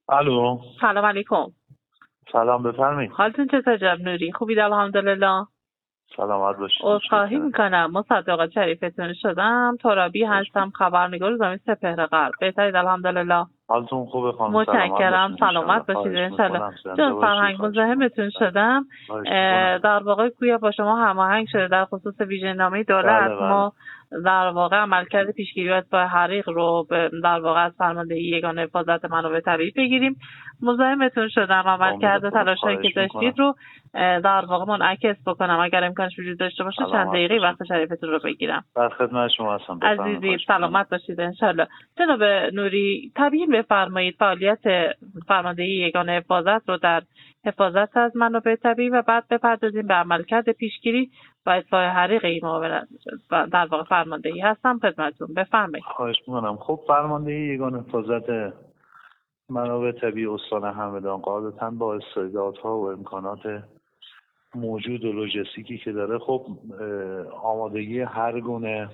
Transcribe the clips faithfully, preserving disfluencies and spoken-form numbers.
الو. سلام علیکم. سلام، بفرمایید. حالتون چطور جناب نوری؟ خوبید الحمدلله. سلامت باشید. عذرخواهی میکنم مصدق شریفتون شدم. ترابی هستم، خبرنگار زمین سپهر غرب. بهترید الحمدلله. حالتون خوبه خانم؟ متشکرم. سلامت باشید انشالله. چون فرهنگ مزاحمتون شدم. در واقع گویا با شما هماهنگ شده در خصوص ویژه‌نامه دولت. بله بله. ما در واقع عملکرد پیشگیری از اتفاق حریق رو در واقع از فرماندهی یگانه حفاظت منابع طبیعی بگیریم. مزاحمتون شدم عملکرد تلاشایی که داشتید رو در واقع منعکس بکنم. اگر امکانش وجود داشته باشه چند دقیقه وقت شریفتون رو بگیرم. در خدمت شما هستم. عزیزی سلامت باشید انشالله. جناب نوری تبیین بفرمایید فعالیت فرماندهی یگانه حفاظت رو در حفاظت از منابع طبیعی و بعد بپردازیم به عملکرد پیشگیری و اطفاء حریق این معاونت. در واقع فرماندهی هستم خدمتتون، بفرمایید. خواهش می‌کنم. خب فرماندهی یگانه حفاظت منابع طبیعی استان همدان قاعدتاً با استعدادها و امکانات موجود و لوجستیکی که داره خب آمادگی هر گونه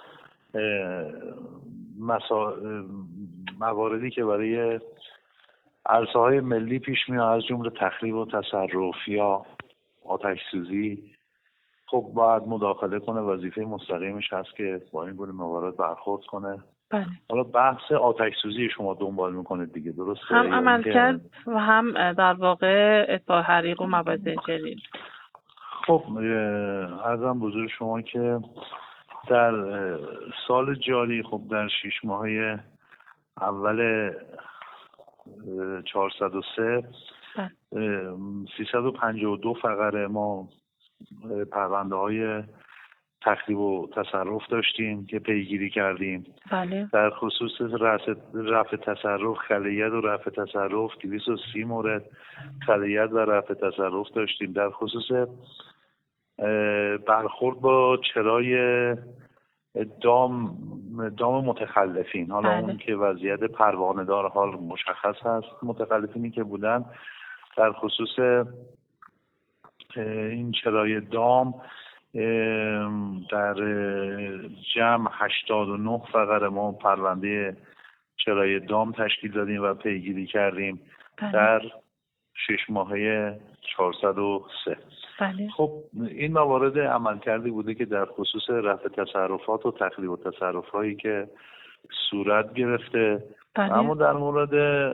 مسا... مواردی که برای عرصه‌های ملی پیش میاد از جمله تخریب و تصرف یا آتش سوزی خب باید مداخله کنه. وظیفه مستقیمش هست که با این گونه موارد برخورد کنه. بله. حالا بحث آتش سوزی شما دنبال میکنید دیگه، درسته؟ هم عملکرد و هم در واقع اطفاء حریق و مواد جدید. خب عرضم بزرگ شما که در سال جاری خب در شش ماهه اول چهارصد و سه سیصد و پنجاه و دو فقره ما پرونده های تخریب و تصرف داشتیم که پیگیری کردیم. بله. در خصوص رفع تصرف خلیت و رفع تصرف دویست و سی مورد خلیت و رفع تصرف داشتیم. در خصوص برخورد با چرای دام دام متخلفین، حالا بله. اون که وضعیت پروانه دار حال مشخص هست، متخلفینی که بودن در خصوص این چرای دام در جمع هشتاد و نه فقره ما پرونده چرای دام تشکیل دادیم و پیگیری کردیم بله. در شش ماهه چهارصد و سه. بله. خب این موارد عملکردی بوده که در خصوص رفع تصرفات و تخریب و تصرف‌هایی که صورت گرفته. بله. اما در مورد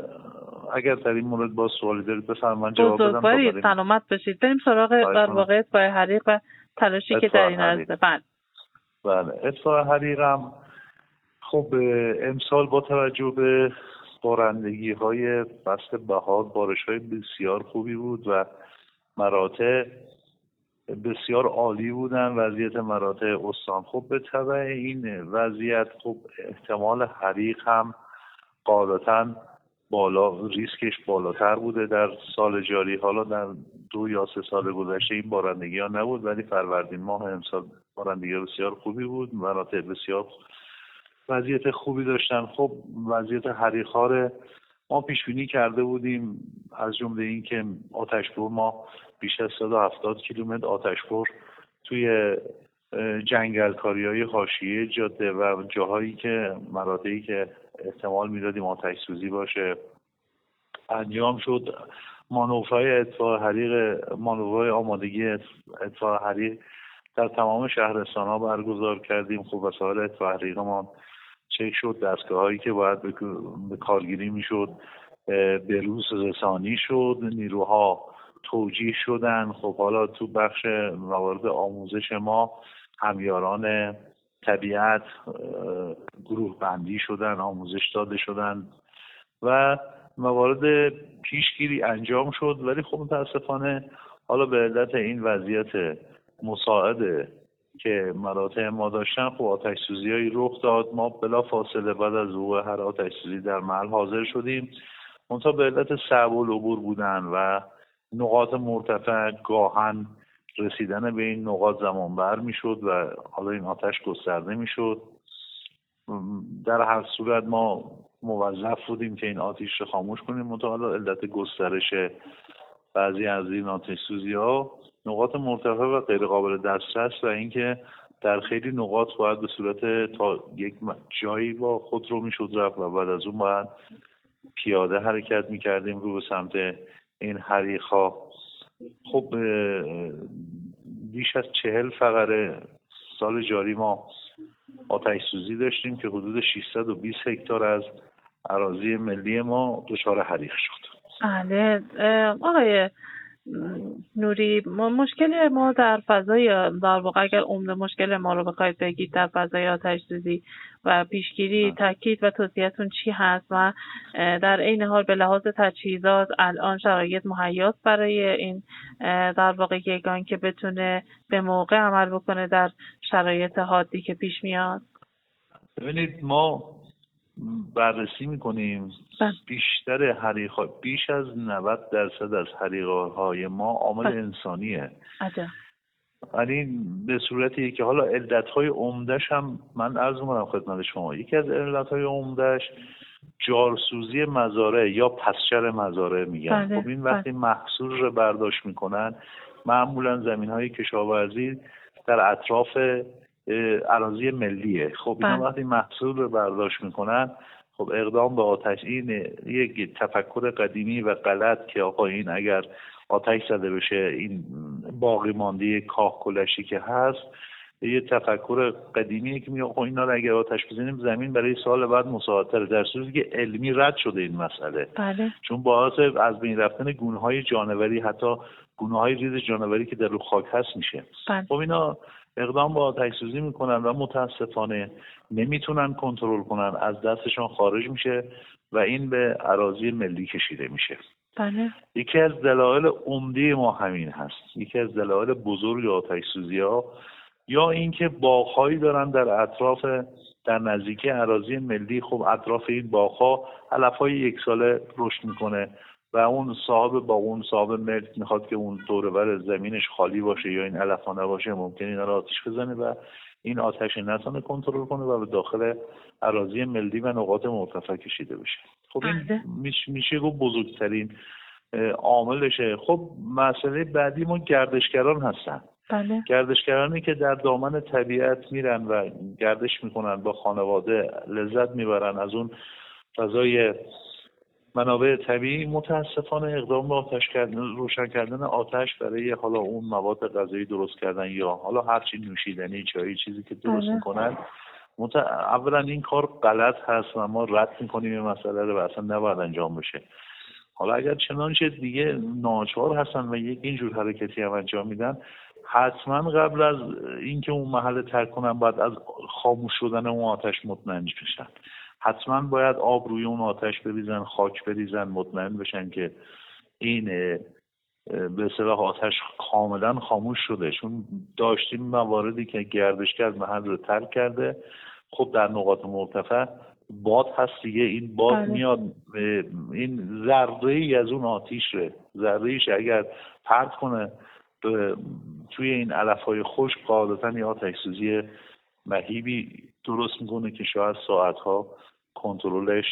اگر در این مورد با سوالی دارید بفرمایید جواب بدم. بزرگوارید سلامت باشید. بریم سراغ در واقع اطفاء حریق و تلاشی که در این عرضه. بله بله اطفاء حریق هم خب امسال با توجه به بارندگی های فصل بهار بارش های بسیار خوبی بود و مراتع بسیار عالی بودن. وضعیت مراتع استان خب به تبع این وضعیت خب احتمال حریق هم غالباً بالا ریسکش بالاتر بوده در سال جاری. حالا در دو یا سه سال گذشته این بارندگی ها نبود، ولی فروردین ماه امسال بارندگی بسیار خوبی بود، مناطق بسیار وضعیت خوبی داشتن. خب وضعیت حریق‌ها ما پیش بینی کرده بودیم، از جمله این که آتش‌پور ما بیش از صد و هفتاد کیلومتر آتش‌پور توی جنگلکاری‌های حاشیه جاده و جاهایی که مناطقی که احتمال میدادیم آتش سوزی باشه انجام شد. مانورهای اطفاء حریق، مانورهای آمادگی اطفاء حریق در تمام شهرستان‌ها برگزار کردیم. خب وسایل اطفاء حریق ما چک شد، دستگاه‌هایی که باید به کارگیری میشد به روز رسانی شد، نیروها توجیه شدن. خب حالا تو بخش موارد آموزش ما همیاران طبیعت گروه بندی شدن، آموزش داده شدن و موارد پیشگیری انجام شد. ولی خب متاسفانه حالا به علت این وضعیت مساعده که مراتع ما داشتن خب آتش سوزی‌هایی رخ داد. ما بلا فاصله بعد از وقوع هر آتش سوزی در محل حاضر شدیم، منتها به علت صعب العبور بودن و نقاط مرتفع گاهن رسیدن به این نقاط زمان بر میشد و حالا این آتش گسترده میشد. در هر صورت ما موظف بودیم که این آتش رو خاموش کنیم، منتها حالا علت گسترش بعضی از این آتش سوزی‌ها نقاط مرتفع و غیر قابل دسترس و اینکه در خیلی نقاط باید به صورت تا یک جایی با خود رو میشد رفت و بعد از اون باید پیاده حرکت میکردیم رو به سمت این حریق‌ها. خب بیش از چهل فقره سال جاری ما آتش سوزی داشتیم که حدود ششصد و بیست هکتار از اراضی ملی ما دچار حریق شد. بله آقای نوری، ما مشکل ما در فضای در واقع اگر عمده مشکل ما رو بخواید بگید در فضای آتش سوزی و پیشگیری تاکید و توصیه‌تون چی هست و در عین حال به لحاظ تجهیزات الان شرایط مهیاست برای این در واقع یگان که بتونه به موقع عمل بکنه در شرایط حادی که پیش میاد؟ ببینید ما بررسی میکنیم بیشتر حریق‌ها، بیش از نود درصد از حریق‌های ما عامل انسانیه. عجب. یعنی به صورتی که حالا علت‌های عمده‌ش هم من عرض می‌کنم خدمت شما. یکی از علت‌های عمده‌ش جارسوزی مزارع یا پسچر مزارع میگن. بله. خب این وقتی محصول رو برداشت میکنن معمولا زمین‌های کشاورزی در اطراف اراضی ملیه. خب اینا وقتی محصول رو برداشت میکنن خب اقدام به آتش، این یک تفکر قدیمی و غلط که آقا این اگر آتش زده بشه این باقی مانده کاه کلشی که هست، یه تفکر قدیمیه که میگه آقا اینا رو اگر آتش بزنیم زمین برای سال بعد مساعدتره، در صورتی که علمی رد شده این مسئله. بله. چون باعث از بین رفتن گونه‌های جانوری، حتی گونه‌های ریز جانوری که در رو خاک هست میشه. بله. خب اینا اقدام به آتش سوزی میکنن و متاسفانه نمیتونن کنترل کنن، از دستشون خارج میشه و این به اراضی ملی کشیده میشه. بله. یکی از دلایل عمده ما همین هست. یکی از دلایل بزرگ آتش سوزی ها یا اینکه باغ‌هایی دارن در اطراف در نزدیکی اراضی ملی. خب اطراف این باغ‌ها علف‌های یک ساله رشد میکنه و اون صاحب باغ، اون صاحب ملک میخواد که اون دور و بر زمینش خالی باشه یا این علف‌ها نباشه، ممکنه اینا رو آتش بزنه و این آتش نتونه کنترل کنه و به داخل اراضی ملی و نقاط مرتفع کشیده بشه. خب این میشه گفت بزرگترین عاملشه. خب مسئله بعدی ما گردشگران هستن. بله. گردشگرانی که در دامن طبیعت میرن و گردش میکنن، با خانواده لذت میبرن از اون فضای منابع طبیعی. متاسفانه اقدام به آتش کردن، روشن کردن آتش برای حالا اون مواد غذایی درست کردن یا حالا هر چی نوشیدنی، چایی، چیزی که درست بله. میکنن، مت... اولا این کار غلط هست و ما رد میکنیم این مسئله رو و اصلا نباید انجام بشه. حالا اگر چنانچه دیگه ناچار هستن و یک اینجور حرکتی هم انجام میدن، حتما قبل از اینکه اون محل ترک کنن باید از خاموش شدن اون آتش مطمئن بشن. حتما باید آب روی اون آتش بریزن، خاک بریزن، مطمئن بشن که این به اصطلاح آتش کاملا خاموش شده. چون داشتیم مواردی که گردشگر محل رو ترک کرده، خب در نقاط مرتفع باد هست دیگه، این باد بله. میاد این ذره‌ای از اون آتیش ره ذره‌ایش اگر پرت کنه توی این علف‌های خشک، غالباً یه آتش سوزی مهیبی درست میکنه که شاید ساعتها کنترلش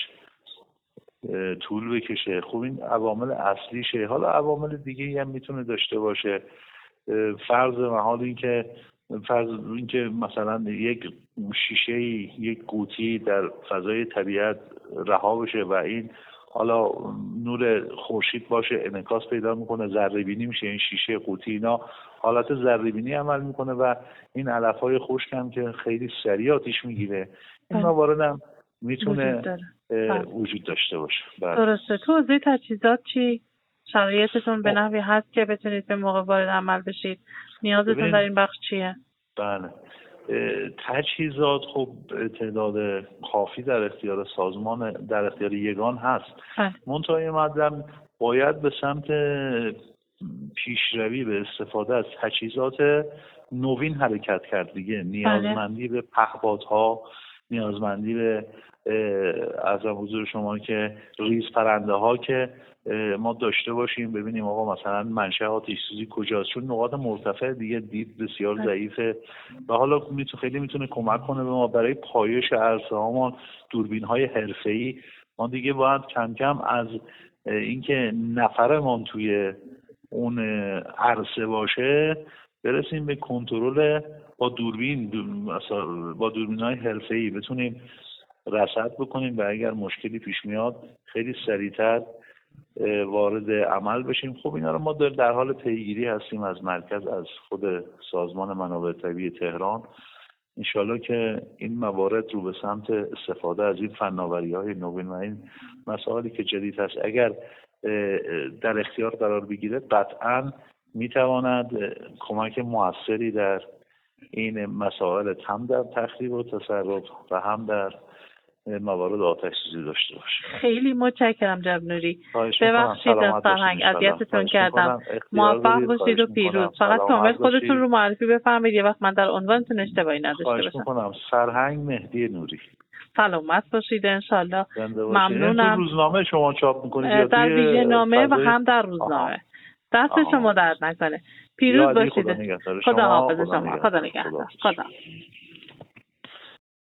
طول بکشه. خب این عوامل اصلیشه. حالا عوامل دیگه هم میتونه داشته باشه. فرض محال این که فرض این که مثلا یک شیشه، یک قوطی در فضای طبیعت رها بشه و این حالا نور خورشید باشه، انعکاس پیدا میکنه، ذره بینی میشه این شیشه قوطی، اینا حالت ذره بینی عمل میکنه و این علف‌های خشک هم که خیلی سریع آتش میگیره، این موارد هم میتونه وجود داشته باشه. درسته. توضیح تجهیزات چی؟ شرایطتون به نحوی هست که بتونید به موقع وارد عمل بشید؟ نیازتون در این بخش چیه؟ بله. تجهیزات خب تعداد کافی در اختیار سازمان، در اختیار یگان هست. منتها این مطلب باید به سمت پیشروی به استفاده از تجهیزات نوین حرکت کرد دیگه. نیازمندی به پهپادها، نیازمندی به عرضم حضور شما که ریز پرنده ها که ما داشته باشیم، ببینیم آقا مثلا منشأ آتش سوزی کجاست، چون نقاط مرتفع دیگه دید بسیار ضعیفه و حالا میتونه خیلی میتونه کمک کنه به ما برای پایش عرصه هامون. دوربین های حرفه‌ای ما دیگه باید کم کم از اینکه نفرمون توی اون عرصه باشه برسیم به کنترل با دوربین، مثلا با دوربین های حرفه‌ای بتونیم رصد بکنیم و اگر مشکلی پیش میاد خیلی سریعتر وارد عمل بشیم. خب اینا رو ما در حال پیگیری هستیم از مرکز، از خود سازمان منابع طبیعی تهران. انشالله که این موارد رو به سمت استفاده از این فناوری‌های نوین و این مسائلی که جدید هست اگر در اختیار قرار بگیره قطعاً میتواند کمک موثری در این مسائل هم در تخریب و تصرف و هم در موارد آتش‌سوزی داشته باشه. خیلی متشکرم جناب نوری. ببخشید از فرهنگ اذیتتون کردم. موفق باشید و پیروز. فقط کامل خودتون رو معرفی بفرمایید یه وقت من در عنوانتون اشتباهی نداشته باشم. خواهش می‌کنم. فرهنگ مهدی نوری. سلامت باشید انشالله. ممنونم. تو روزنامه شما چاپ می‌کنید در ویژه نامه و هم در روزنامه. دست شما درد نکنه. پیروز باشید. خدا حافظ شما. خدا نگهدار. خدا.